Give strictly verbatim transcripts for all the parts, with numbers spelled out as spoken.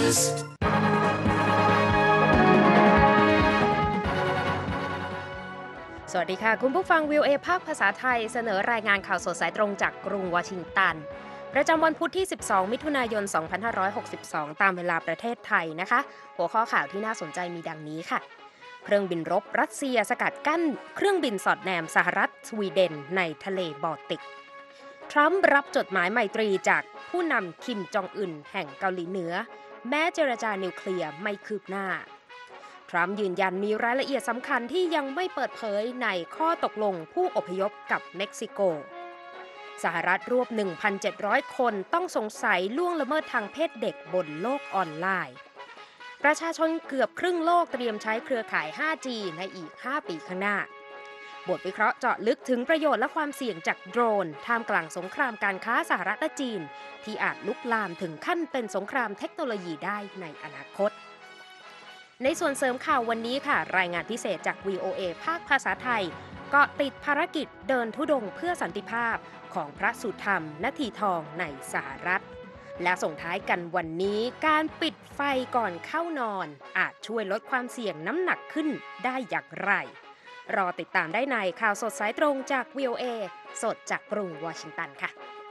News สวัสดีค่ะคุณผู้ฟัง วี โอ เอ ภาคภาษาไทยเสนอรายงานข่าวสดสายตรงจากกรุงวอชิงตันประจำวันพุธที่สิบสองมิถุนายนสองพันห้าร้อยหกสิบสองตามเวลาประเทศไทยนะคะหัวข้อข่าวที่น่าสนใจมีดังนี้ค่ะเครื่องบินรบรัสเซียสกัดกั้นเครื่องบินสอดแนมสหรัฐสวีเดนในทะเลบอลติกทรัมป์รับจดหมายไมตรีจากผู้นำคิมจองอึนแห่งเกาหลีเหนือแม้เจรจานิวเคลียร์ไม่คืบหน้าทรัมป์ยืนยันมีรายละเอียดสำคัญที่ยังไม่เปิดเผยในข้อตกลงผู้อพยพกับเม็กซิโกสหรัฐรวบ หนึ่งพันเจ็ดร้อย คนต้องสงสัยล่วงละเมิดทางเพศเด็กบนโลกออนไลน์ประชาชนเกือบครึ่งโลกเตรียมใช้เครือข่าย ไฟว์จี ในอีก ห้า ปีข้างหน้าบทวิเคราะห์เจาะลึกถึงประโยชน์และความเสี่ยงจากโดรนท่ามกลางสงครามการค้าสหรัฐและจีนที่อาจลุกลามถึงขั้นเป็นสงครามเทคโนโลยีได้ในอนาคตในส่วนเสริมข่าววันนี้ค่ะรายงานพิเศษจาก วี โอ เอ ภาคภาษาไทยเกาะติดภารกิจเดินธุดงค์เพื่อสันติภาพของพระสุธรรมนาทีทองในสหรัฐและส่งท้ายกันวันนี้การปิดไฟก่อนเข้านอนอาจช่วยลดความเสี่ยงน้ำหนักขึ้นได้อย่างไรรอติดตามได้ในข่าวสดสายตรงจาก วี โอ เอ สดจากกรุงวอชิงตันค่ะ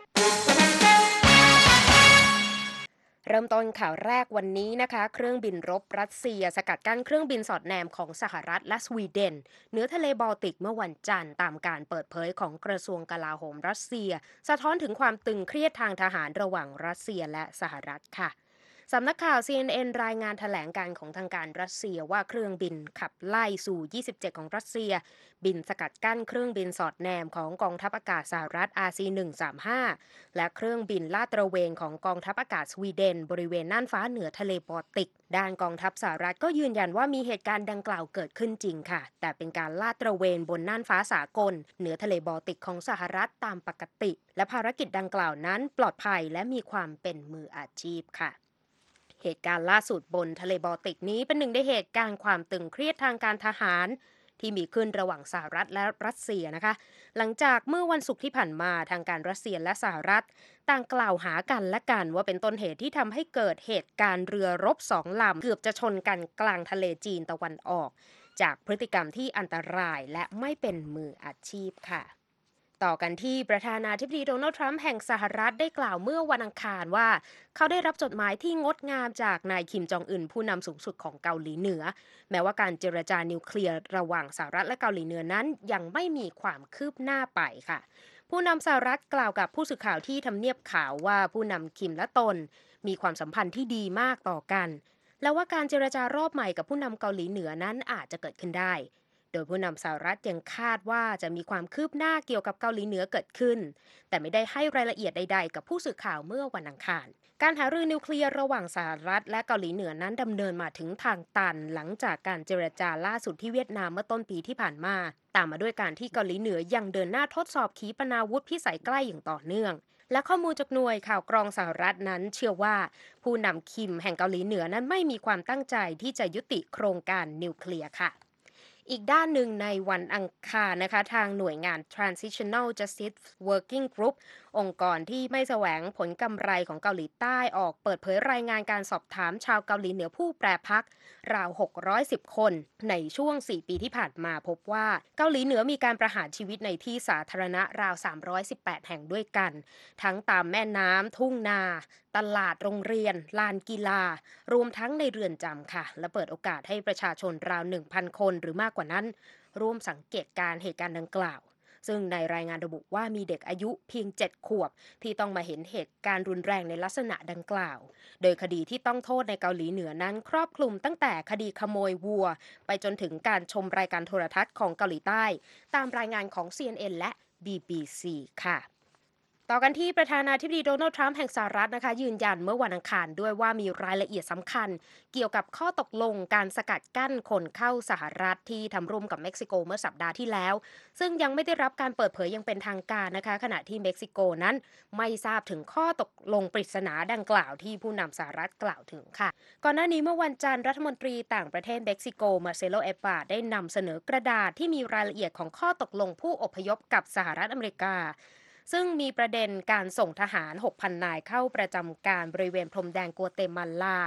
เริ่มต้นข่าวแรกวันนี้นะคะเครื่องบินรบรัสเซียสกัดกั้นเครื่องบินสอดแนมของสหรัฐและสวีเดนเหนือทะเลบอลติกเมื่อวันจันทร์ตามการเปิดเผยของกระทรวงกลาโหมรัสเซียสะท้อนถึงความตึงเครียดทางทหารระหว่างรัสเซียและสหรัฐค่ะสำนักข่าว ซี เอ็น เอ็น รายงานแถลงการของทางการรัสเซียว่าเครื่องบินขับไล่สู่ยี่สิบเจ็ดของรัสเซียบินสกัดกั้นเครื่องบินสอดแนมของกองทัพอากาศสหรัฐ อาร์ ซี หนึ่งสามห้า และเครื่องบินลาดตระเวนของกองทัพอากาศสวีเดนบริเวณน่านฟ้าเหนือทะเลบอลติกด้านกองทัพสหรัฐก็ยืนยันว่ามีเหตุการณ์ดังกล่าวเกิดขึ้นจริงค่ะแต่เป็นการลาดตระเวนบนน่านฟ้าสากลเหนือทะเลบอลติกของสหรัฐตามปกติและภารกิจดังกล่าวนั้นปลอดภัยและมีความเป็นมืออาชีพค่ะเหตุการณ์ล่าสุดบนทะเลบอลติกนี้เป็นหนึ่งในเหตุการณ์ความตึงเครียดทางการทหารที่มีขึ้นระหว่างสหรัฐและรัสเซียนะคะหลังจากเมื่อวันศุกร์ที่ผ่านมาทางการรัสเซียและสหรัฐต่างกล่าวหากันและกันว่าเป็นต้นเหตุที่ทำให้เกิดเหตุการณ์เรือรบสองลำเกือบจะชนกันกลางทะเลจีนตะวันออกจากพฤติกรรมที่อันตรายและไม่เป็นมืออาชีพค่ะต่อกันที่ประธานาธิบดีโดนัลด์ทรัมป์แห่งสหรัฐได้กล่าวเมื่อวันอังคารว่าเขาได้รับจดหมายที่งดงามจากนายคิมจองอึนผู้นำสูงสุดของเกาหลีเหนือแม้ว่าการเจรจานิวเคลียร์ระหว่างสหรัฐและเกาหลีเหนือนั้นยังไม่มีความคืบหน้าไปค่ะผู้นำสหรัฐกล่าวกับผู้สื่อข่าวที่ทำเนียบขาวว่าผู้นำคิมและตนมีความสัมพันธ์ที่ดีมากต่อกันและว่าการเจรจารอบใหม่กับผู้นำเกาหลีเหนือนั้นอาจจะเกิดขึ้นได้โดยผู้นำสหรัฐยังคาดว่าจะมีความคืบหน้าเกี่ยวกับเกาหลีเหนือเกิดขึ้นแต่ไม่ได้ให้รายละเอียดใดๆกับผู้สื่อข่าวเมื่อวันอังคารการหารือนิวเคลียร์ระหว่างสหรัฐและเกาหลีเหนือนั้นดำเนินมาถึงทางตันหลังจากการเจรจาล่าสุดที่เวียดนามเมื่อต้นปีที่ผ่านมาตามมาด้วยการที่เกาหลีเหนือยังเดินหน้าทดสอบขีปนาวุธพิสัยใกล้อย่างต่อเนื่องและข้อมูลจากหน่วยข่าวกรองสหรัฐนั้นเชื่อว่าผู้นำคิมแห่งเกาหลีเหนือนั้นไม่มีความตั้งใจที่จะยุติโครงการนิวเคลียร์ค่ะอีกด้านหนึ่งในวันอังคารนะคะทางหน่วยงาน Transitional Justice Working Group องค์กรที่ไม่แสวงผลกำไรของเกาหลีใต้ออกเปิดเผยรายงานการสอบถามชาวเกาหลีเหนือผู้แปรพักราวหกร้อยสิบคนในช่วงสี่ปีที่ผ่านมาพบว่าเกาหลีเหนือมีการประหารชีวิตในที่สาธารณะราวสามร้อยสิบแปดแห่งด้วยกันทั้งตามแม่น้ำทุ่งนาตลาดโรงเรียนลานกีฬารวมทั้งในเรือนจำค่ะและเปิดโอกาสให้ประชาชนราว หนึ่งพัน คนหรือมากกว่านั้นร่วมสังเกตการเหตุการณ์ดังกล่าวซึ่งในรายงานระบุว่ามีเด็กอายุเพียงเจ็ดขวบที่ต้องมาเห็นเหตุการณ์รุนแรงในลักษณะดังกล่าวโดยคดีที่ต้องโทษในเกาหลีเหนือนั้นครอบคลุมตั้งแต่คดีขโมยวัวไปจนถึงการชมรายการโทรทัศน์ของเกาหลีใต้ตามรายงานของ ซี เอ็น เอ็น และ บี บี ซี ค่ะต่อกันที่ประธานาธิบดีโดนัลด์ทรัมป์แห่งสหรัฐนะคะยืนยันเมื่อวันอังคารด้วยว่ามีรายละเอียดสำคัญเกี่ยวกับข้อตกลงการสกัดกั้นคนเข้าสหรัฐที่ทำร่วมกับเม็กซิโกเมื่อสัปดาห์ที่แล้วซึ่งยังไม่ได้รับการเปิดเผยอย่างเป็นทางการนะคะขณะที่เม็กซิโกนั้นไม่ทราบถึงข้อตกลงปริศนาดังกล่าวที่ผู้นำสหรัฐกล่าวถึงค่ะก่อนหน้านี้เมื่อวันจันทร์รัฐมนตรีต่างประเทศเม็กซิโกมาเซโล เอปาร์ดได้นำเสนอกระดาษที่มีรายละเอียดของข้อตกลงผู้อพยพกับสหรัฐอเมริกาซึ่งมีประเด็นการส่งทหาร หกพัน นายเข้าประจำการบริเวณพรมแดนกัวเตมาลา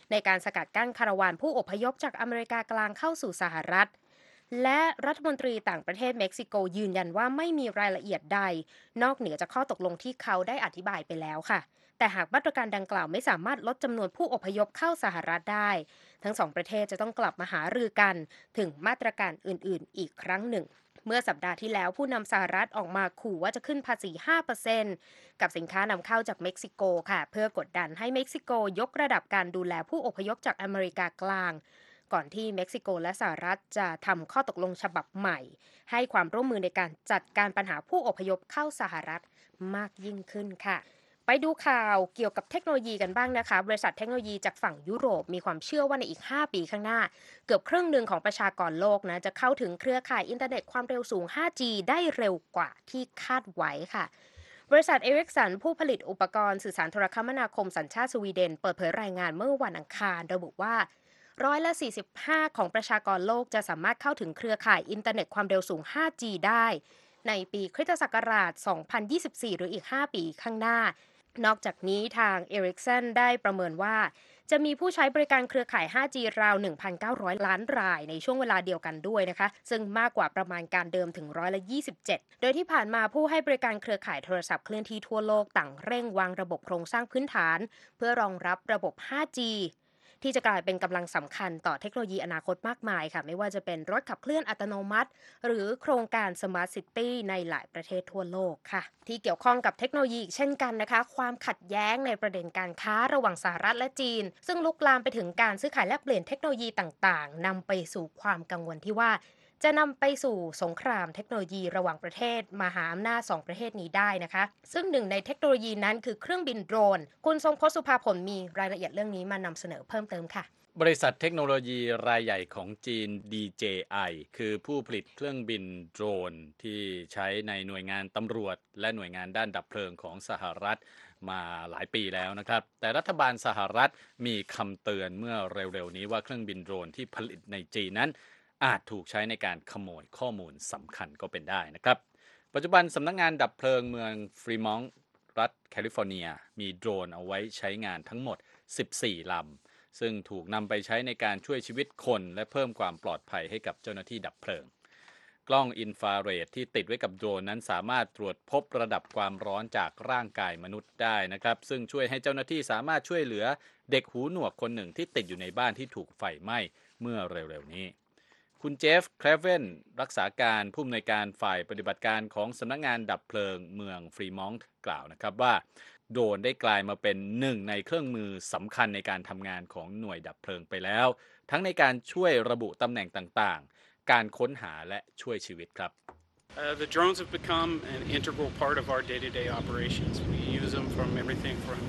ในการสกัดกั้นคาราวานผู้อพยพจากอเมริกากลางเข้าสู่สหรัฐและรัฐมนตรีต่างประเทศเม็กซิโกยืนยันว่าไม่มีรายละเอียดใดนอกเหนือจากข้อตกลงที่เขาได้อธิบายไปแล้วค่ะแต่หากมาตรการดังกล่าวไม่สามารถลดจำนวนผู้อพยพเข้าสหรัฐได้ทั้งสองประเทศจะต้องกลับมาหารือกันถึงมาตรการอื่นๆอีกครั้งหนึ่งเมื่อสัปดาห์ที่แล้วผู้นำสหรัฐออกมาขู่ว่าจะขึ้นภาษี ห้าเปอร์เซ็นต์ กับสินค้านำเข้าจากเม็กซิโกค่ะเพื่อกดดันให้เม็กซิโกยกระดับการดูแลผู้อพยพจากอเมริกากลางก่อนที่เม็กซิโกและสหรัฐจะทำข้อตกลงฉบับใหม่ให้ความร่วมมือในการจัดการปัญหาผู้อพยพเข้าสหรัฐมากยิ่งขึ้นค่ะไปดูข่าวเกี่ยวกับเทคโนโลยีกันบ้างนะคะบริษัทเทคโนโลยีจากฝั่งยุโรปมีความเชื่อว่าในอีกห้าปีข้างหน้าเกือบครึ่งหนึ่งของประชากรโลกนะจะเข้าถึงเครือข่ายอินเทอร์เน็ตความเร็วสูง ห้าจี ได้เร็วกว่าที่คาดไว้ค่ะบริษัทเอริกสันผู้ผลิตอุปกรณ์สื่อสารโทรคมนาคมสัญชาติสวีเดนเปิดเผยรายงานเมื่อวันอังคารระบุว่าร้อยละสี่สิบห้าของประชากรโลกจะสามารถเข้าถึงเครือข่ายอินเทอร์เน็ตความเร็วสูง ห้าจี ได้ในปีคริสตศักราช สองพันยี่สิบสี่ หรืออีก ห้า ปีข้างหน้านอกจากนี้ทาง Ericsson ได้ประเมินว่าจะมีผู้ใช้บริการเครือข่าย ห้าจี ราว หนึ่งพันเก้าร้อย ล้านรายในช่วงเวลาเดียวกันด้วยนะคะซึ่งมากกว่าประมาณการเดิมถึงร้อยละยี่สิบเจ็ดโดยที่ผ่านมาผู้ให้บริการเครือข่ายโทรศัพท์เคลื่อนที่ทั่วโลกต่างเร่งวางระบบโครงสร้างพื้นฐานเพื่อรองรับระบบ ห้าจี ที่จะกลายเป็นกำลังสำคัญต่อเทคโนโลยีอนาคตมากมายค่ะไม่ว่าจะเป็นรถขับเคลื่อนอัตโนมัติหรือโครงการ Smart City ในหลายประเทศทั่วโลกค่ะที่เกี่ยวข้องกับเทคโนโลยีอีกเช่นกันนะคะความขัดแย้งในประเด็นการค้าระหว่างสหรัฐและจีนซึ่งลุกลามไปถึงการซื้อขายแลกเปลี่ยนเทคโนโลยีต่างๆนำไปสู่ความกังวลที่ว่าจะนำไปสู่สงครามเทคโนโลยีระหว่างประเทศมหาอำนาจสองประเทศนี้ได้นะคะซึ่งหนึ่งในเทคโนโลยีนั้นคือเครื่องบินโดรนคุณทรงพจน์สุภาผลมีรายละเอียดเรื่องนี้มานำเสนอเพิ่มเติมค่ะบริษัทเทคโนโลยีรายใหญ่ของจีน ดี เจ ไอ คือผู้ผลิตเครื่องบินโดรนที่ใช้ในหน่วยงานตำรวจและหน่วยงานด้านดับเพลิงของสหรัฐมาหลายปีแล้วนะครับแต่รัฐบาลสหรัฐมีคำเตือนเมื่อเร็วๆนี้ว่าเครื่องบินโดรนที่ผลิตในจีนนั้นอาจถูกใช้ในการขโมยข้อมูลสำคัญก็เป็นได้นะครับปัจจุบันสำนักงานดับเพลิงเมืองฟรีมอนต์รัฐแคลิฟอร์เนียมีโดรนเอาไว้ใช้งานทั้งหมดสิบสี่ลำซึ่งถูกนำไปใช้ในการช่วยชีวิตคนและเพิ่มความปลอดภัยให้กับเจ้าหน้าที่ดับเพลิงกล้องอินฟราเรดที่ติดไว้กับโดรนนั้นสามารถตรวจพบระดับความร้อนจากร่างกายมนุษย์ได้นะครับซึ่งช่วยให้เจ้าหน้าที่สามารถช่วยเหลือเด็กหูหนวกคนหนึ่งที่ติดอยู่ในบ้านที่ถูกไฟไหม้เมื่อเร็วๆนี้คุณเจฟแคลเวนรักษาการผู้อำนวยการฝ่ายปฏิบัติการของสำนักงานดับเพลิงเมืองฟรีมอนต์กล่าวนะครับว่าโดรนได้กลายมาเป็นหนึ่งในเครื่องมือสำคัญในการทำงานของหน่วยดับเพลิงไปแล้วทั้งในการช่วยระบุตำแหน่งต่างๆการค้นหาและช่วยชีวิตครับ Uh, the drones have become an integral part of our day-to-day operations. We use them from everything from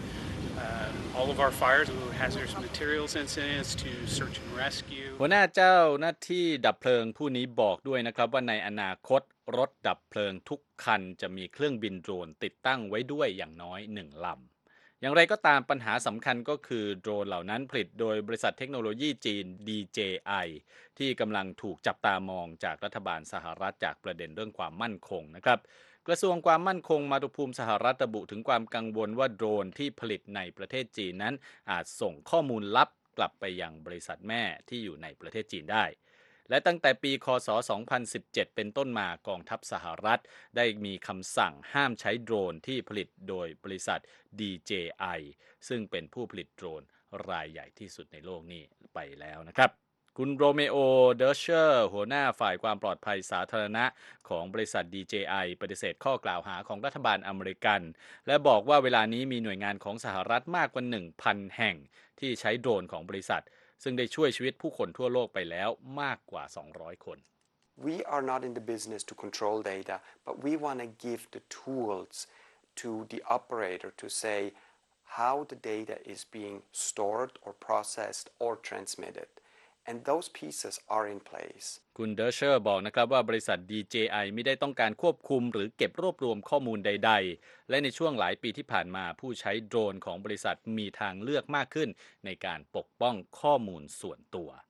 uh, all of our fires to hazardous materials incidents to search and rescue. หัวหน้าเจ้าหน้าที่ดับเพลิงผู้นี้บอกด้วยนะครับว่าในอนาคตรถดับเพลิงทุกคันจะมีเครื่องบินโดรนติดตั้งไว้ด้วยอย่างน้อยหนึ่งลำอย่างไรก็ตามปัญหาสำคัญก็คือโดรนเหล่านั้นผลิตโดยบริษัทเทคโนโลยีจีน ดี เจ ไอ ที่กำลังถูกจับตามองจากรัฐบาลสหรัฐจากประเด็นเรื่องความมั่นคงนะครับกระทรวงความมั่นคงมาตุภูมิสหรัฐระบุถึงความกังวลว่าโดรนที่ผลิตในประเทศจีนนั้นอาจส่งข้อมูลลับกลับไปยังบริษัทแม่ที่อยู่ในประเทศจีนได้และตั้งแต่ปีคศสองพันสิบเจ็ดเป็นต้นมากองทัพสหรัฐได้มีคำสั่งห้ามใช้โดรนที่ผลิตโดยบริษัท ดี เจ ไอ ซึ่งเป็นผู้ผลิตโดรนรายใหญ่ที่สุดในโลกนี้ไปแล้วนะครับคุณโรเมโอเดอร์เชอร์หัวหน้าฝ่ายความปลอดภัยสาธารณะของบริษัท ดี เจ ไอ ปฏิเสธข้อกล่าวหาของรัฐบาลอเมริกันและบอกว่าเวลานี้มีหน่วยงานของสหรัฐมากกว่า หนึ่งพัน แห่งที่ใช้โดรนของบริษัทซึ่งได้ช่วยชีวิตผู้คนทั่วโลกไปแล้วมากกว่าสองร้อยคน We are not in the business to control data, but we want to give the tools to the operator to say how the data is being stored or processed or transmitted. And those pieces are in place. คุณเดอร์เชอร์บอกนะครับว่าบริษัท ดี เจ ไอ ไม่ได้ต้องการควบคุมหรือเก็บรวบรวมข้อมูลใดๆและในช่วงหลายปีที่ผ่านมาผู้ใช้โดรนของบริษัทมีทางเลือกมากขึ้นในการปกป้องข้อมูลส่วนตัว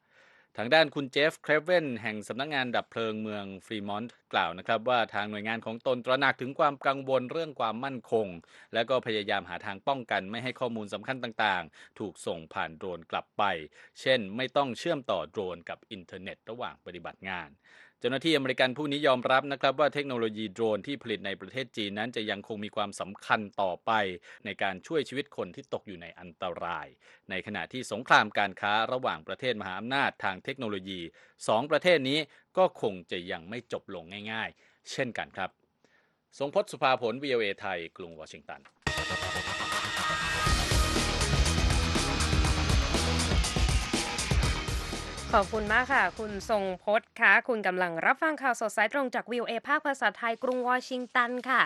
ทางด้านคุณเจฟ เครเวนแห่งสำนักงานดับเพลิงเมืองฟรีมอนต์กล่าวนะครับว่าทางหน่วยงานของตนตระหนักถึงความกังวลเรื่องความมั่นคงและก็พยายามหาทางป้องกันไม่ให้ข้อมูลสำคัญต่างๆถูกส่งผ่านโดรนกลับไปเช่นไม่ต้องเชื่อมต่อโดรนกับอินเทอร์เน็ตระหว่างปฏิบัติงานเจ้าหน้าที่อเมริกันผู้นี้ยอมรับนะครับว่าเทคโนโลยีโดรนที่ผลิตในประเทศจีนนั้นจะยังคงมีความสำคัญต่อไปในการช่วยชีวิตคนที่ตกอยู่ในอันตรายในขณะที่สงครามการค้าระหว่างประเทศมหาอำนาจทางเทคโนโลยีสองประเทศนี้ก็คงจะยังไม่จบลงง่ายๆเช่นกันครับทรงพจน์สุภาผล วี โอ เอ ไทยกรุงวอชิงตันขอบคุณมากค่ะคุณทรงพจน์ค่ะคุณกำลังรับฟังข่าวสดสายตรงจาก วี โอ เอ ภาคภาษาไทยกรุงวอชิงตันค่ะ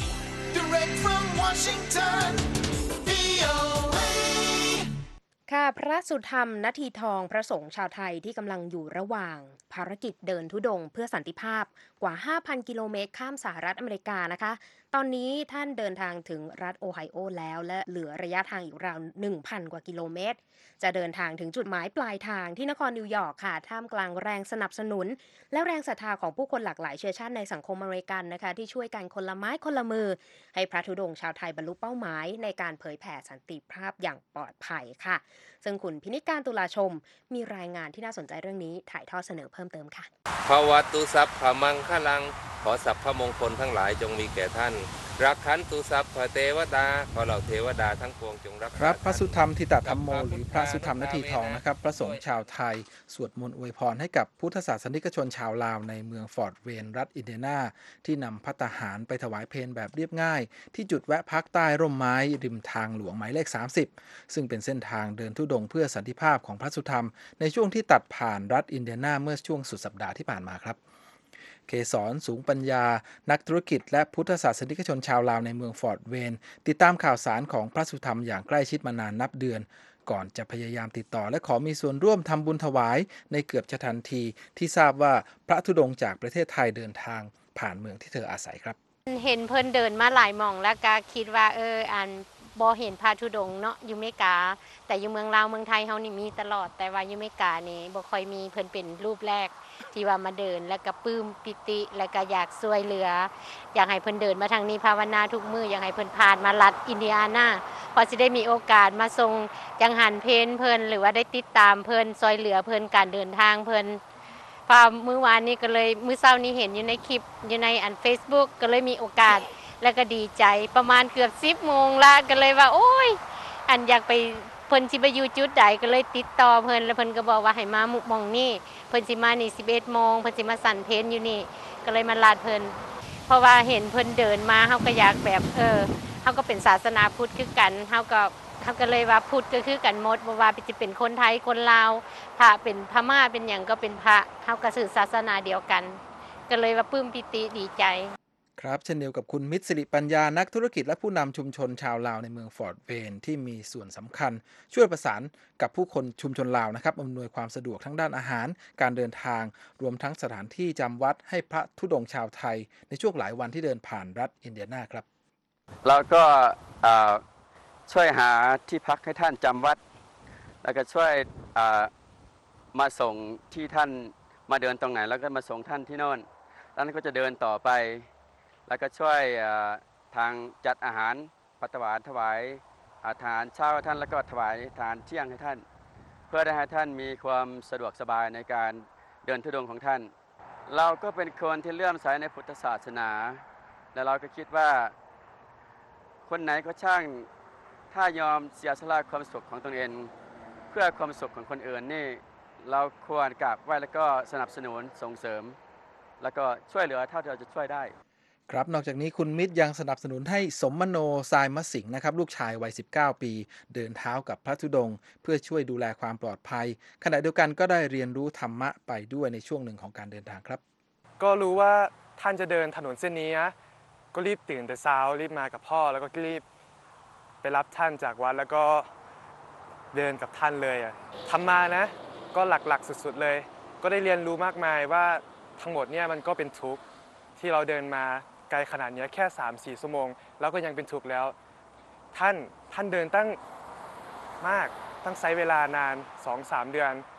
Direct from Washington วี โอ เอค่ะพระสุธรรมนาทีทองพระสงฆ์ชาวไทยที่กำลังอยู่ระหว่างภารกิจเดินธุดงค์เพื่อสันติภาพกว่า ห้าพัน กิโลเมตรข้ามสหรัฐอเมริกานะคะตอนนี้ท่านเดินทางถึงรัฐโอไฮโอแล้วและเหลือระยะทางอีกราว หนึ่งพัน กว่ากิโลเมตรจะเดินทางถึงจุดหมายปลายทางที่นครนิวยอร์กค่ะท่ามกลางแรงสนับสนุนและแรงศรัทธาของผู้คนหลากหลายเชื้อชาติในสังคมอเมริกันนะคะที่ช่วยกันคนละไม้คนละมือให้พระธุดงค์ชาวไทยบรรลุเป้าหมายในการเผยแผ่สันติภาพอย่างปลอดภัยค่ะซึ่งคุณพินิจการตุลาชมมีรายงานที่น่าสนใจเรื่องนี้ถ่ายทอดเสนอเพิ่มเติมค่ะภาวะตุสัพพมังคลังขอสัพพมงคลทั้งหลายจงมีแก่ท่านรักขันตุสัพพเทวดาขอเหล่าเทวดาทั้งปวงจงรักษาครับพระสุธรรมธิตธรรมโมหรือพระสุธรรมนาทีทองนะครับพระสงฆ์ชาวไทยสวดมนต์อวยพรให้กับพุทธศาสนิกชนชาวลาวในเมืองฟอร์ตเวนรัฐอินเดียนาที่นำภัตตาหารไปถวายเพลแบบเรียบง่ายที่จุดแวะพักใต้ร่มไม้ริมทางหลวงหมายเลขสามสิบซึ่งเป็นเส้นทางเดินธุดงค์เพื่อสันติภาพของพระสุธรรมในช่วงที่ตัดผ่านรัฐอินเดียนาเมื่อช่วงสุดสัปดาห์ที่ผ่านมาครับเกษรสูงปัญญานักธุรกิจและพุทธศาสนิกชนชาวลาวในเมืองฟอร์ตเวนติดตามข่าวสารของพระสุธรรมอย่างใกล้ชิดมานานนับเดือนก่อนจะพยายามติดต่อและขอมีส่วนร่วมทำบุญถวายในเกือบจะทันทีที่ทราบว่าพระธุดงค์จากประเทศไทยเดินทางผ่านเมืองที่เธออาศัยครับเห็นเพิ่นเดินมาหลายหม่องแล้วก็คิดว่าเอออันบ่เห็นพระธุดงค์เนาะอยู่อเมริกาแต่อยู่เมืองลาวเมืองไทยเฮานี่มีตลอดแต่ว่าอยู่อเมริกานี่บ่ค่อยมีเพิ่นเป็นรูปแรกที่ว่ามาเดินแล้วก็ปลื้มปิติแล้วก็อยากช่วยเหลืออยากให้เพิ่นเดินมาทางนี้ภาวนาทุกมื้ออยากให้เพิ่นผ่านมารัฐอินเดียนาพอสิได้มีโอกาสมาส่งจังหันเพลเพิ่นหรือว่าได้ติดตามเพิ่นช่วยเหลือเพิ่นการเดินทางเพิ่นพอมื้อวานนี้ก็เลยมื้อเช้านี้เห็นอยู่ในคลิปอยู่ในอัน Facebook ก็เลยมีโอกาสแล้วก็ดีใจประมาณเกือบสิบโมงละก็เลยว่าโอ้ยอันอยากไปเพิ่นสิไปอยู่จุดใดก็เลยติดต่อเพิ่นแล้วเพิ่นก็บอกว่าให้มาหม่องนี้เพิ่นสิมานี่สิบเอ็ดโมงเพิ่นสิมาสั่นเพลอยู่นี่ก็เลยมาลาดเพิ่นเพราะว่าเห็นเพิ่นเดินมาเฮาก็อยากแบบเออเฮาก็เป็นศาสนาพุทธคือกันเฮาก็เฮาก็เลยว่าพุทธก็คือกันหมดบ่ว่าจะเป็นคนไทยคนลาวพระเป็นพม่าเป็นหยังก็เป็นพระเฮาก็สืบศาสนาเดียวกันก็เลยว่าปลื้มปิติดีใจครับเช่นเดียวกับคุณมิตรสิริปัญญานักธุรกิจและผู้นำชุมชนชาวลาวในเมืองฟอร์ตเวนที่มีส่วนสำคัญช่วยประสานกับผู้คนชุมชนลาวนะครับอำนวยความสะดวกทั้งด้านอาหารการเดินทางรวมทั้งสถานที่จำวัดให้พระธุดงค์ชาวไทยในช่วงหลายวันที่เดินผ่านรัฐอินเดียนาครับแล้วก็ช่วยหาที่พักให้ท่านจำวัดแล้วก็ช่วยมาส่งที่ท่านมาเดินตรงไหนแล้วก็มาส่งท่านที่โน่นแล้วนั้นก็จะเดินต่อไปแล้วก็ช่วยทางจัดอาหารปัตวานถวายอาหารเช้าท่านแล้วก็ถวายทานเที่ยงให้ท่านเพื่อได้ให้ท่านมีความสะดวกสบายในการเดินธุดงค์ของท่านเราก็เป็นคนที่เลื่อมใสในพุทธศาสนาและเราก็คิดว่าคนไหนก็ช่างถ้ายอมเสียสละความสุขของตนเองเพื่อความสุขของคนอื่นนี่เราควรกราบไหว้แล้วก็สนับสนุนส่งเสริมแล้วก็ช่วยเหลือเท่าที่เราจะช่วยได้ครับนอกจากนี้คุณมิตรยังสนับสนุนให้สมมโนทรายมะสิงห์นะครับลูกชายวัยสิบเก้าปีเดินเท้ากับพระธุดงค์เพื่อช่วยดูแลความปลอดภัยขณะเดียวกันก็ได้เรียนรู้ธรรมะไปด้วยในช่วงหนึ่งของการเดินทางครับก็รู้ว่าท่านจะเดินถนนเส้นนี้นะก็รีบตื่นแต่เช้ารีบมากับพ่อแล้วก็รีบไปรับท่านจากวัดแล้วก็เดินกับท่านเลยอ่ะธรรมะนะก็หลักๆสุดๆเลยก็ได้เรียนรู้มากมายว่าทั้งหมดเนี่ยมันก็เป็นทุกข์ที่เราเดินมาไกลขนาดนี้แค่ สามถึงสี่ ชั่วโมงแล้วก็ยังเป็นทุกข์แล้วท่านท่านเดินตั้งมากตั้งใช้เวลานาน สองถึงสาม เดือน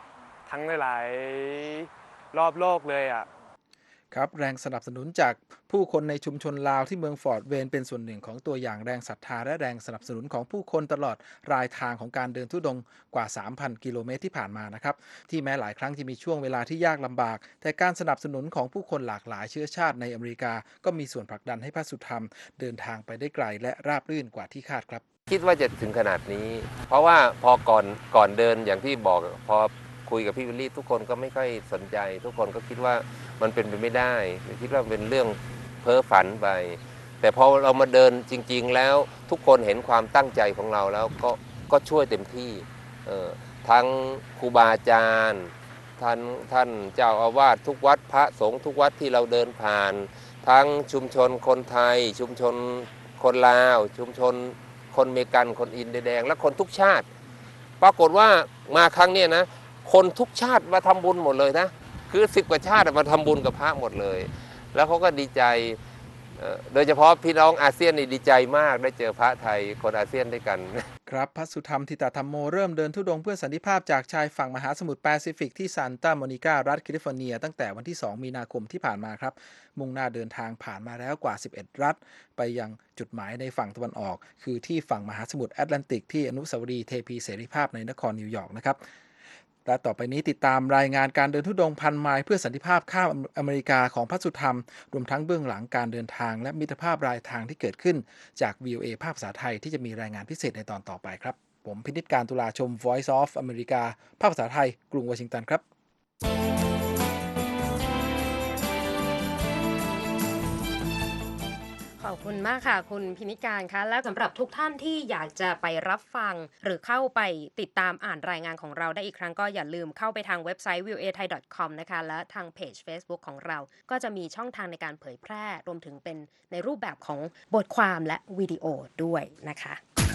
ทั้งหลายๆรอบโลกเลยอ่ะครับแรงสนับสนุนจากผู้คนในชุมชนลาวที่เมืองฟอร์ตเวนเป็นส่วนหนึ่งของตัวอย่างแรงศรัทธาและแรงสนับสนุนของผู้คนตลอดรายทางของการเดินธุดงค์กว่า สามพัน กิโลเมตรที่ผ่านมานะครับที่แม้หลายครั้งจะมีช่วงเวลาที่ยากลำบากแต่การสนับสนุนของผู้คนหลากหลายเชื้อชาติในอเมริกาก็มีส่วนผลักดันให้พระสุธรรมเดินทางไปได้ไกลและราบรื่นกว่าที่คาดครับคิดว่าจะถึงขนาดนี้เพราะว่าพอก่อนก่อนเดินอย่างที่บอกพอคุยกับพี่วิลลี่ทุกคนก็ไม่ค่อยสนใจทุกคนก็คิดว่ามันเป็นไปไม่ได้คิดว่าเป็นเรื่องเพ้อฝันไปแต่พอเรามาเดินจริงๆแล้วทุกคนเห็นความตั้งใจของเราแล้วก็ก็ช่วยเต็มที่เอ่อทั้งครูบาอาจารย์ท่านท่านเจ้าอาวาสทุกวัดพระสงฆ์ทุกวัดที่เราเดินผ่านทั้งชุมชนคนไทยชุมชนคนลาวชุมชนคนเมกันคนอินเดียแดงและคนทุกชาติปรากฏว่ามาครั้งนี้นะคนทุกชาติมาทำบุญหมดเลยนะคือสิบกว่าชาติมาทำบุญกับพระหมดเลยแล้วเขาก็ดีใจโดยเฉพาะพี่น้องอาเซียนนี่ดีใจมากได้เจอพระไทยคนอาเซียนด้วยกันครับพระสุธรรมธิตธรรมโมเริ่มเดินธุดงค์เพื่อสันติภาพจากชายฝั่งมหาสมุทรแปซิฟิกที่ซานตาโมนิการัฐแคลิฟอร์เนียตั้งแต่วันที่สองมีนาคมที่ผ่านมาครับมุ่งหน้าเดินทางผ่านมาแล้วกว่าสิบเอ็ดรัฐไปยังจุดหมายในฝั่งตะวันออกคือที่ฝั่งมหาสมุทรแอตแลนติกที่อนุสาวรีย์เทพีเสรีภาพในนครนิวยอร์กนะครับและต่อไปนี้ติดตามรายงานการเดินธุดงค์พันไมล์เพื่อสันติภาพข้ามอเมริกาของพระสุธรรมรวมทั้งเบื้องหลังการเดินทางและมิตรภาพรายทางที่เกิดขึ้นจาก วี โอ เอ ภาคภาษาไทยที่จะมีรายงานพิเศษในตอนต่อไปครับผมพินิจการตุลาชม Voice of America ภาคภาษาไทยกรุงวอชิงตันครับขอบคุณมากค่ะคุณพินิจการคะและสำหรับทุกท่านที่อยากจะไปรับฟังหรือเข้าไปติดตามอ่านรายงานของเราได้อีกครั้งก็อย่าลืมเข้าไปทางเว็บไซต์ วี โอ เอ ไทย ดอท คอม นะคะและทางเพจ Facebook ของเราก็จะมีช่องทางในการเผยแพร่รวมถึงเป็นในรูปแบบของบทความและวิดีโอด้วยนะคะ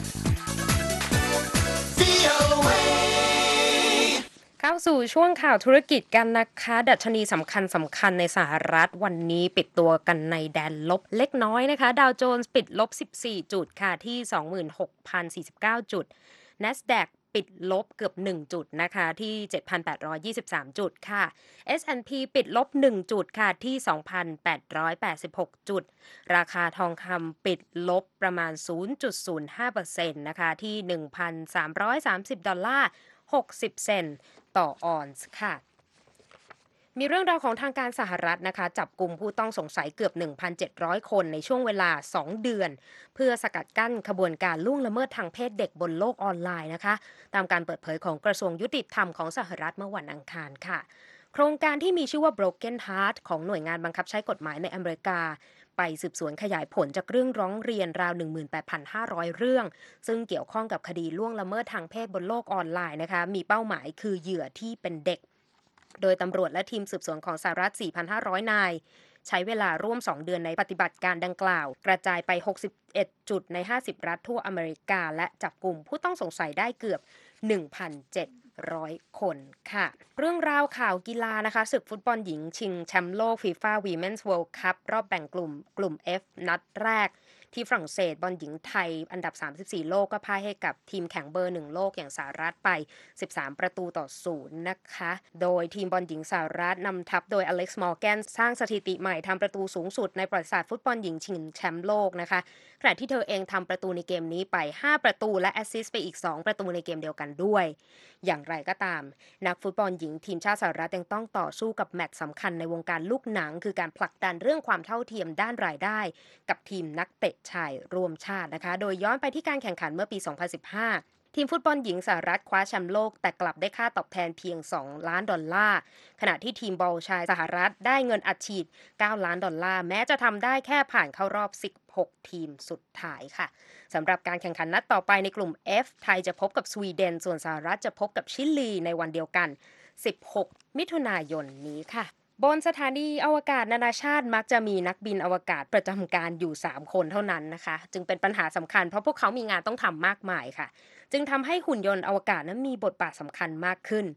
เข้าสู่ช่วงข่าวธุรกิจกันนะคะดัชนีสำคัญสำคัญในสหรัฐวันนี้ปิดตัวกันในแดนลบเล็กน้อยนะคะดาวโจนส์ปิดลบสิบสี่จุดค่ะที่ สองหมื่นหกพันสี่สิบเก้า จุด NASDAQ ปิดลบเกือบหนึ่งจุดนะคะที่ เจ็ดพันแปดร้อยยี่สิบสาม จุดค่ะ เอส แอนด์ พี ปิดลบหนึ่งจุดค่ะที่ สองพันแปดร้อยแปดสิบหก จุดราคาทองคำปิดลบประมาณ ศูนย์จุดศูนย์ห้าเปอร์เซ็นต์ นะคะที่ หนึ่งพันสามร้อยสามสิบ ดอลลาร์หกสิบเซนต์ต่อออนซ์ค่ะมีเรื่องราวของทางการสหรัฐนะคะจับกลุ่มผู้ต้องสงสัยเกือบ หนึ่งพันเจ็ดร้อย คนในช่วงเวลาสองเดือนเพื่อสกัดกั้นขบวนการล่วงละเมิดทางเพศเด็กบนโลกออนไลน์นะคะตามการเปิดเผยของกระทรวงยุติธรรมของสหรัฐเมื่อวันอังคารค่ะโครงการที่มีชื่อว่า Broken Heart ของหน่วยงานบังคับใช้กฎหมายในอเมริกาไปสืบสวนขยายผลจากเรื่องร้องเรียนราว หนึ่งหมื่นแปดพันห้าร้อย เรื่องซึ่งเกี่ยวข้องกับคดีล่วงละเมิดทางเพศบนโลกออนไลน์นะคะมีเป้าหมายคือเหยื่อที่เป็นเด็กโดยตำรวจและทีมสืบสวนของสหรัฐ สี่พันห้าร้อย นายใช้เวลาร่วมสองเดือนในปฏิบัติการดังกล่าวกระจายไปหกสิบเอ็ดจุดในห้าสิบรัฐทั่วอเมริกาและจับกลุ่มผู้ต้องสงสัยได้เกือบ หนึ่งพันเจ็ดร้อย คนค่ะเรื่องราวข่าวกีฬานะคะศึกฟุตบอลหญิงชิงแชมป์โลก FIFA Women's World Cup รอบแบ่งกลุ่มกลุ่ม F นัดแรกที่ฝรั่งเศสบอลหญิงไทยอันดับสามสิบสี่โลกก็พ่ายให้กับทีมแข่งเบอร์หนึ่งโลกอย่างสหรัฐไปสิบสามประตูต่อศูนย์นะคะโดยทีมบอลหญิงสหรัฐนำทัพโดยอเล็กซ์มอร์แกนสร้างสถิติใหม่ทำประตูสูงสุดในประวัติศาสตร์ฟุตบอลหญิงชิงแชมป์โลกนะคะขณะที่เธอเองทำประตูในเกมนี้ไปห้าประตูและแอสซิสต์ไปอีกสองประตูในเกมเดียวกันด้วยอย่างไรก็ตามนักฟุตบอลหญิงทีมชาติสหรัฐยังต้องต่อสู้กับแมตช์สำคัญในวงการลูกหนังคือการผลักดันเรื่องความเท่าเทียมด้านรายได้กับทีมนักเตะชายร่วมชาตินะคะโดยย้อนไปที่การแข่งขันเมื่อปีสองพันสิบห้าทีมฟุตบอลหญิงสหรัฐคว้าแชมป์โลกแต่กลับได้ค่าตอบแทนเพียงสองล้านดอลลาร์ขณะที่ทีมบอลชายสหรัฐได้เงินอัดฉีดเก้าล้านดอลลาร์แม้จะทำได้แค่ผ่านเข้ารอบสิบหกทีมสุดท้ายค่ะสำหรับการแข่งขันนัดต่อไปในกลุ่ม F ไทยจะพบกับสวีเดนส่วนสหรัฐจะพบกับชิลีในวันเดียวกันสิบหกมิถุนายนนี้ค่ะบนสถานีอวกาศนานาชาติมักจะมีนักบินอวกาศประจำการอยู่สามคนเท่านั้นนะคะจึงเป็นปัญหาสำคัญเพราะพวกเขามีงานต้องทำมากมายค่ะจึงทำให้หุ่นยนต์อวกาศนั้นมีบทบาทสำคัญมากขึ้น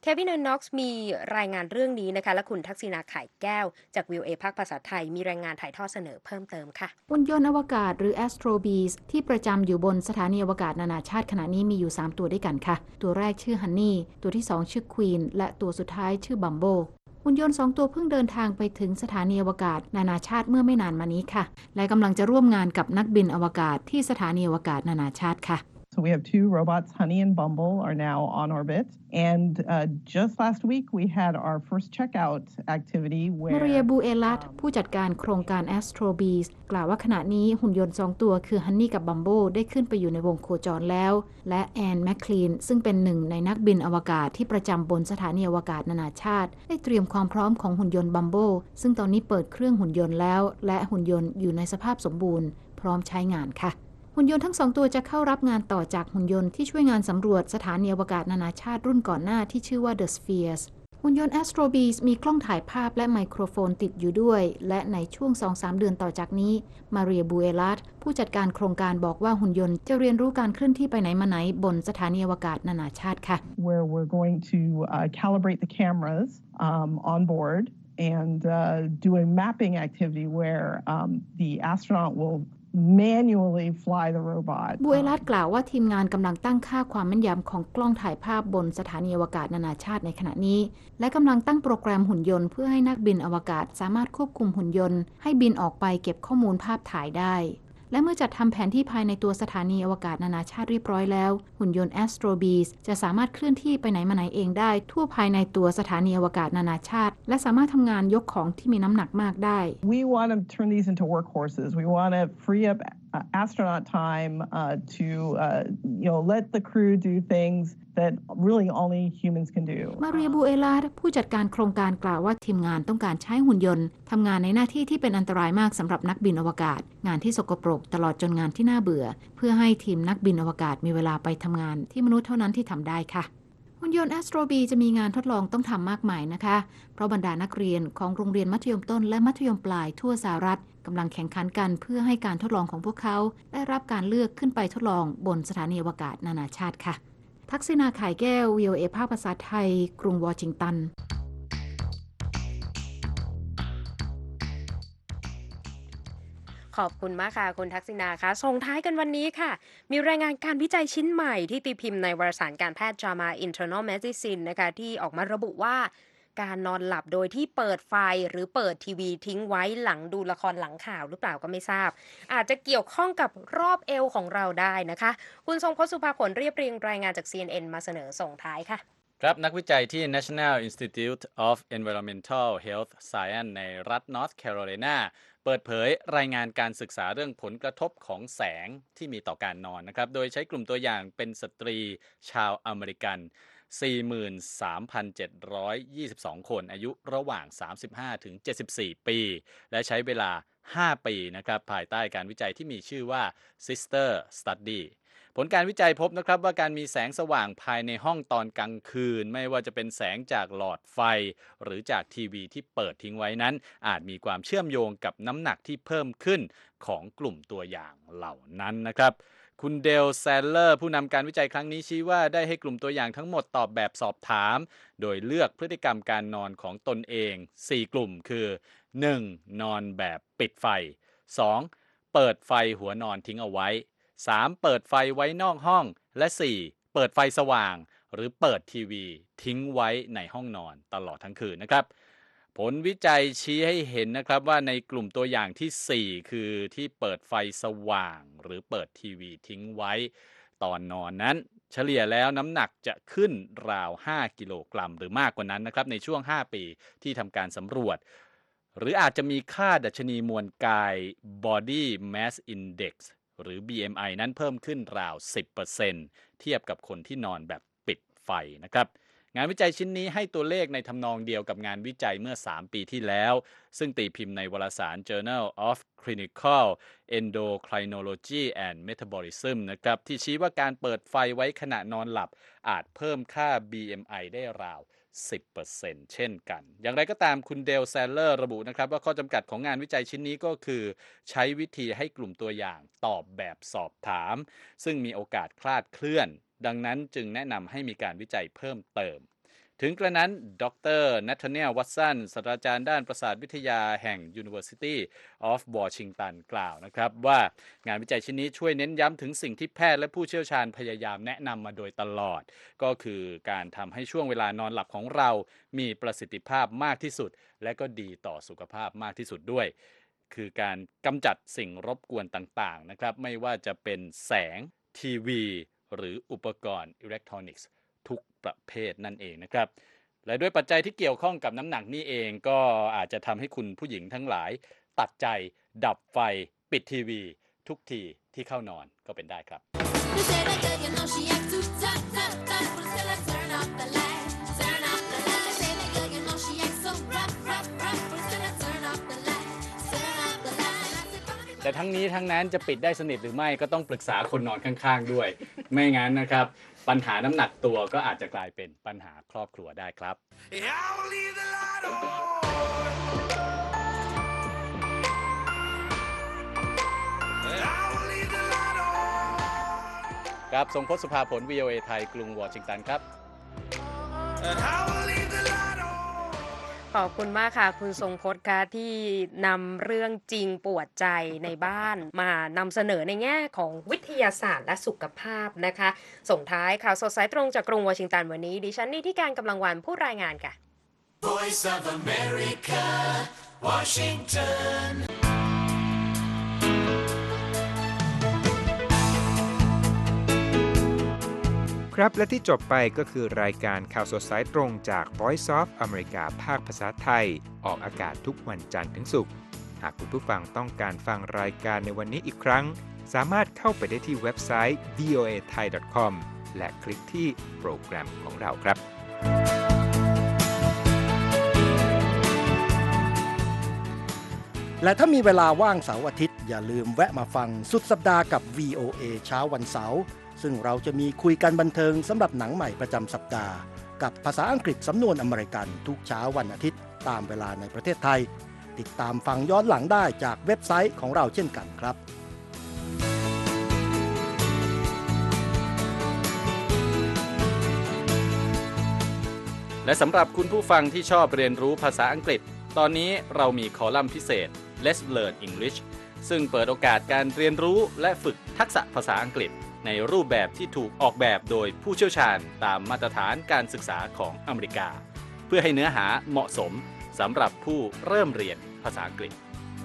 เควิน น็อกซ์มีรายงานเรื่องนี้นะคะและคุณทักษิณาข่ายแก้วจาก วี โอ เอ ภาคภาษาไทยมีรายงานถ่ายทอดเสนอเพิ่มเติมค่ะหุ่นยนต์อวกาศหรือ Astrobees ที่ประจำอยู่บนสถานีอวกาศนานาชาติขณะนี้มีอยู่สามตัวด้วยกันค่ะตัวแรกชื่อ Honey ตัวที่สองชื่อ Queen และตัวสุดท้ายชื่อ Bumble หุ่นยนต์สองตัวเพิ่งเดินทางไปถึงสถานีอวกาศนานาชาติเมื่อไม่นานมานี้ค่ะและกำลังจะร่วมงานกับนักบินอวกาศที่สถานีอวกาศนานาชาติค่ะ So we have two robots, Honey and Bumble, are now on orbit. And uh, just last week, we had our first checkout activity where... Maria Buelat ผู้จัดการโครงการ Astrobees กล่าวว่าขณะนี้หุ่นยนต์สองตัวคือ Honey กับ Bumble ได้ขึ้นไปอยู่ในวงโคจรแล้ว และแอนแมคคลีนซึ่งเป็นหนึ่งในนักบินอวกาศที่ประจำบนสถานีอวกาศนานาชาติได้เตรียมความพร้อมของหุ่นยนต์ Bumble ซึ่งตอนนี้เปิดเครื่องหุ่นยนต์แล้วและหุ่นยนต์อยู่ในสภาพสมบูรณ์พร้อมใช้งานค่ะหุ่นยนต์ทั้งสองตัวจะเข้ารับงานต่อจากหุ่นยนต์ที่ช่วยงานสำรวจสถานีอวกาศนานาชาติรุ่นก่อนหน้าที่ชื่อว่า The Spheres หุ่นยนต์ Astrobees มีกล้องถ่ายภาพและไมโครโฟนติดอยู่ด้วยและในช่วง สองถึงสาม เดือนต่อจากนี้ Maria Buelat ผู้จัดการโครงการบอกว่าหุ่นยนต์จะเรียนรู้การเคลื่อนที่ไปไหนมาไหนบนสถานีอวกาศนานาชาติค่ะ Where we're going to uh, calibrate the cameras um, on board and uh, do a mapping activity where um, the astronaut will manually fly the robot บุเอลัดกล่าวว่าทีมงานกำลังตั้งค่าความแม่นยำของกล้องถ่ายภาพบนสถานีอวกาศนานาชาติในขณะนี้และกำลังตั้งโปรแกรมหุ่นยนต์เพื่อให้นักบินอวกาศสามารถควบคุมหุ่นยนต์ให้บินออกไปเก็บข้อมูลภาพถ่ายได้และเมื่อจัดทำแผนที่ภายในตัวสถานีอวกาศนานาชาติเรียบร้อยแล้วหุ่นยนต์ Astrobees จะสามารถเคลื่อนที่ไปไหนมาไหนเองได้ทั่วภายในตัวสถานีอวกาศนานาชาติและสามารถทำงานยกของที่มีน้ำหนักมากได้ We want to turn these into workhorses. We want to free up uh, astronaut time uh, to uh, you know let the crew do things that really only humans can do. Maria Buelat ผู้จัดการโครงการกล่าวว่าทีมงานต้องการใช้หุ่นยนต์ทำงานในหน้าที่ที่เป็นอันตรายมากสำหรับนักบินอวกาศงานที่สกปรกตลอดจนงานที่น่าเบื่อเพื่อให้ทีมนักบินอวกาศมีเวลาไปทำงานที่มนุษย์เท่านั้นที่ทำได้ค่ะหุ่นยนต์ Astrobees จะมีงานทดลองต้องทำมากมายนะคะเพราะบรรดานักเรียนของโรงเรียนมัธยมต้นและมัธยมปลายทั่วสหรัฐกำลังแข่งขันกันเพื่อให้การทดลองของพวกเขาได้รับการเลือกขึ้นไปทดลองบนสถานีอวกาศนานาชาติค่ะทักษิณาข่ายแก้ว วี โอ เอ ภาคภาษาไทยกรุงวอชิงตันขอบคุณมากค่ะคุณทักษิณาค่ะส่งท้ายกันวันนี้ค่ะมีรายงานการวิจัยชิ้นใหม่ที่ตีพิมพ์ในวารสารการแพทย์ จามา Internal Medicine นะคะที่ออกมาระบุว่าการนอนหลับโดยที่เปิดไฟหรือเปิดทีวีทิ้งไว้หลังดูละครหลังข่าวหรือเปล่าก็ไม่ทราบอาจจะเกี่ยวข้องกับรอบเอวของเราได้นะคะคุณทรงพจน์ สุภาผลเรียบเรียงรายงานจาก ซี เอ็น เอ็น มาเสนอส่งท้ายค่ะครับนักวิจัยที่ National Institute of Environmental Health Science ในรัฐ North Carolina เปิดเผยรายงานการศึกษาเรื่องผลกระทบของแสงที่มีต่อการนอนนะครับโดยใช้กลุ่มตัวอย่างเป็นสตรีชาวอเมริกัน สี่หมื่นสามพันเจ็ดร้อยยี่สิบสอง คนอายุระหว่าง สามสิบห้าถึงเจ็ดสิบสี่ ปีและใช้เวลา ห้า ปีนะครับภายใต้การวิจัยที่มีชื่อว่า Sister Studyผลการวิจัยพบนะครับว่าการมีแสงสว่างภายในห้องตอนกลางคืนไม่ว่าจะเป็นแสงจากหลอดไฟหรือจากทีวีที่เปิดทิ้งไว้นั้นอาจมีความเชื่อมโยงกับน้ำหนักที่เพิ่มขึ้นของกลุ่มตัวอย่างเหล่านั้นนะครับคุณเดลแซลเลอร์ผู้นำการวิจัยครั้งนี้ชี้ว่าได้ให้กลุ่มตัวอย่างทั้งหมดตอบแบบสอบถามโดยเลือกพฤติกรรมการนอนของตนเองสี่กลุ่มคือ หนึ่ง นอนแบบปิดไฟ สอง เปิดไฟหัวนอนทิ้งเอาไว้สาม เปิดไฟไว้นอกห้องและสี่ เปิดไฟสว่างหรือเปิดทีวีทิ้งไว้ในห้องนอนตลอดทั้งคืนนะครับผลวิจัยชี้ให้เห็นนะครับว่าในกลุ่มตัวอย่างที่สี่คือที่เปิดไฟสว่างหรือเปิดทีวีทิ้งไว้ตอนนอนนั้นเฉลี่ยแล้วน้ำหนักจะขึ้นราวห้ากิโลกรัมหรือมากกว่านั้นนะครับในช่วงห้าปีที่ทำการสำรวจหรืออาจจะมีค่าดัชนีมวลกาย Body Mass Indexหรือ บี เอ็ม ไอ นั้นเพิ่มขึ้นราว สิบเปอร์เซ็นต์ เทียบกับคนที่นอนแบบปิดไฟนะครับงานวิจัยชิ้นนี้ให้ตัวเลขในทำนองเดียวกับงานวิจัยเมื่อสามปีที่แล้วซึ่งตีพิมพ์ในวารสาร Journal of Clinical Endocrinology and Metabolism นะครับที่ชี้ว่าการเปิดไฟไว้ขณะนอนหลับอาจเพิ่มค่า บี เอ็ม ไอ ได้ราวสิบเปอร์เซ็นต์ เช่นกันอย่างไรก็ตามคุณเดลแซลเลอร์ระบุนะครับว่าข้อจำกัดของงานวิจัยชิ้นนี้ก็คือใช้วิธีให้กลุ่มตัวอย่างตอบแบบสอบถามซึ่งมีโอกาสคลาดเคลื่อนดังนั้นจึงแนะนำให้มีการวิจัยเพิ่มเติมถึงกระนั้นดรนัทเนียลวัตสันศาสตราจารย์ด้านประสาทวิทยาแห่ง University of Washington กล่าวนะครับว่างานวิจัยชิ้นนี้ช่วยเน้นย้ำถึงสิ่งที่แพทย์และผู้เชี่ยวชาญพยายามแนะนำมาโดยตลอดก็คือการทำให้ช่วงเวลานอนหลับของเรามีประสิทธิภาพมากที่สุดและก็ดีต่อสุขภาพมากที่สุดด้วยคือการกำจัดสิ่งรบกวนต่างๆนะครับไม่ว่าจะเป็นแสงทีวีหรืออุปกรณ์อิเล็กทรอนิกส์ทุกประเภทนั่นเองนะครับและด้วยปัจจัยที่เกี่ยวข้องกับน้ำหนักนี่เองก็อาจจะทำให้คุณผู้หญิงทั้งหลายตัดใจดับไฟปิดทีวีทุกทีที่เข้านอนก็เป็นได้ครับ แต่ทั้งนี้ทั้งนั้นจะปิดได้สนิทหรือไม่ก็ต้องปรึกษาคนนอนข้างๆด้วยไม่งั้นนะครับปัญหาน้ำหนักตัวก็อาจจะกลายเป็นปัญหาครอบครัวได้ครับครับทรงพจน์ สุภาผล วี โอ เอ ไทยกรุงวอชิงตันครับขอบคุณมากค่ะคุณทรงพจน์ค่ะที่นำเรื่องจริงปวดใจในบ้านมานำเสนอในแง่ของวิทยาศาสตร์และสุขภาพนะคะส่งท้ายข่าวสดสายตรงจากกรุงวอชิงตันวันนี้ดิฉันนิติการกำลังวันผู้รายงานค่ะ Voice of America Washington ครับและที่จบไปก็คือรายการข่าวสดสายตรงจาก Voice of America ภาคภาษาไทยออกอากาศทุกวันจันทร์ถึงศุกร์หากคุณผู้ฟังต้องการฟังรายการในวันนี้อีกครั้งสามารถเข้าไปได้ที่เว็บไซต์ วี โอ เอ ไทย ดอท คอม และคลิกที่โปรแกรมของเราครับและถ้ามีเวลาว่างเสาร์อาทิตย์อย่าลืมแวะมาฟังสุดสัปดาห์กับ วี โอ เอ เช้าวันเสาร์ซึ่งเราจะมีคุยกันบันเทิงสำหรับหนังใหม่ประจำสัปดาห์กับภาษาอังกฤษสำนวนอเมริกันทุกเช้าวันอาทิตย์ตามเวลาในประเทศไทยติดตามฟังย้อนหลังได้จากเว็บไซต์ของเราเช่นกันครับและสำหรับคุณผู้ฟังที่ชอบเรียนรู้ภาษาอังกฤษตอนนี้เรามีคอลัมน์พิเศษ Let's Learn English ซึ่งเปิดโอกาสการเรียนรู้และฝึกทักษะภาษาอังกฤษในรูปแบบที่ถูกออกแบบโดยผู้เชี่ยวชาญตามมาตรฐานการศึกษาของอเมริกาเพื่อให้เนื้อหาเหมาะสมสำหรับผู้เริ่มเรียนภาษาอังกฤษ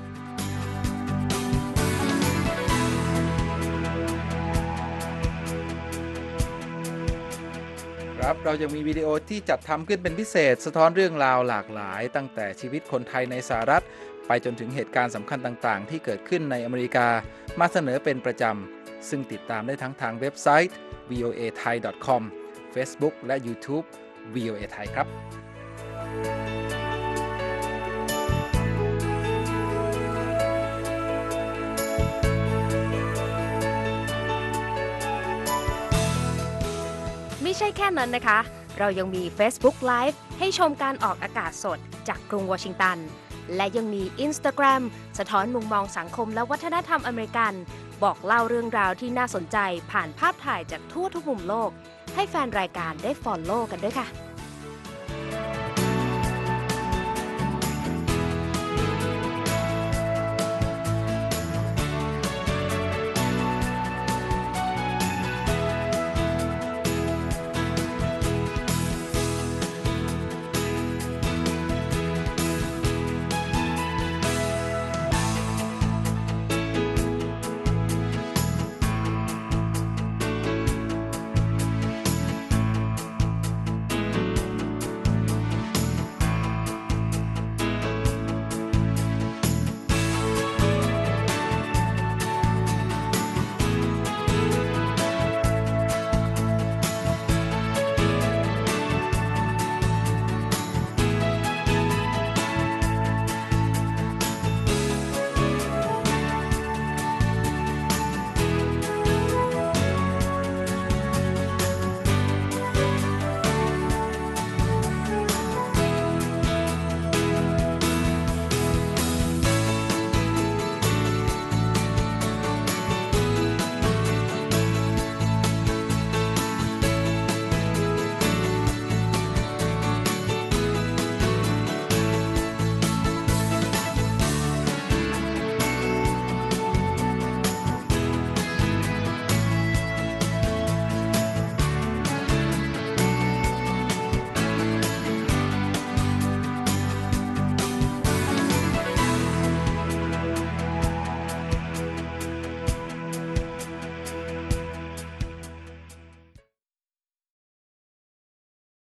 ครับเรายังมีวิดีโอที่จัดทำขึ้นเป็นพิเศษสะท้อนเรื่องราวหลากหลายตั้งแต่ชีวิตคนไทยในสหรัฐไปจนถึงเหตุการณ์สำคัญต่างๆที่เกิดขึ้นในอเมริกามาเสนอเป็นประจำซึ่งติดตามได้ทั้งทางเว็บไซต์ วี โอ เอ ไทย ดอท คอม Facebook และ YouTube วี โอ เอ ไทยครับไม่ใช่แค่นั้นนะคะเรายังมี Facebook Live ให้ชมการออกอากาศสดจากกรุงวอชิงตันและยังมี Instagram สะท้อนมุมมองสังคมและวัฒนธรรมอเมริกันบอกเล่าเรื่องราวที่น่าสนใจผ่านภาพถ่ายจากทั่วทุกมุมโลกให้แฟนรายการได้ follow กันด้วยค่ะ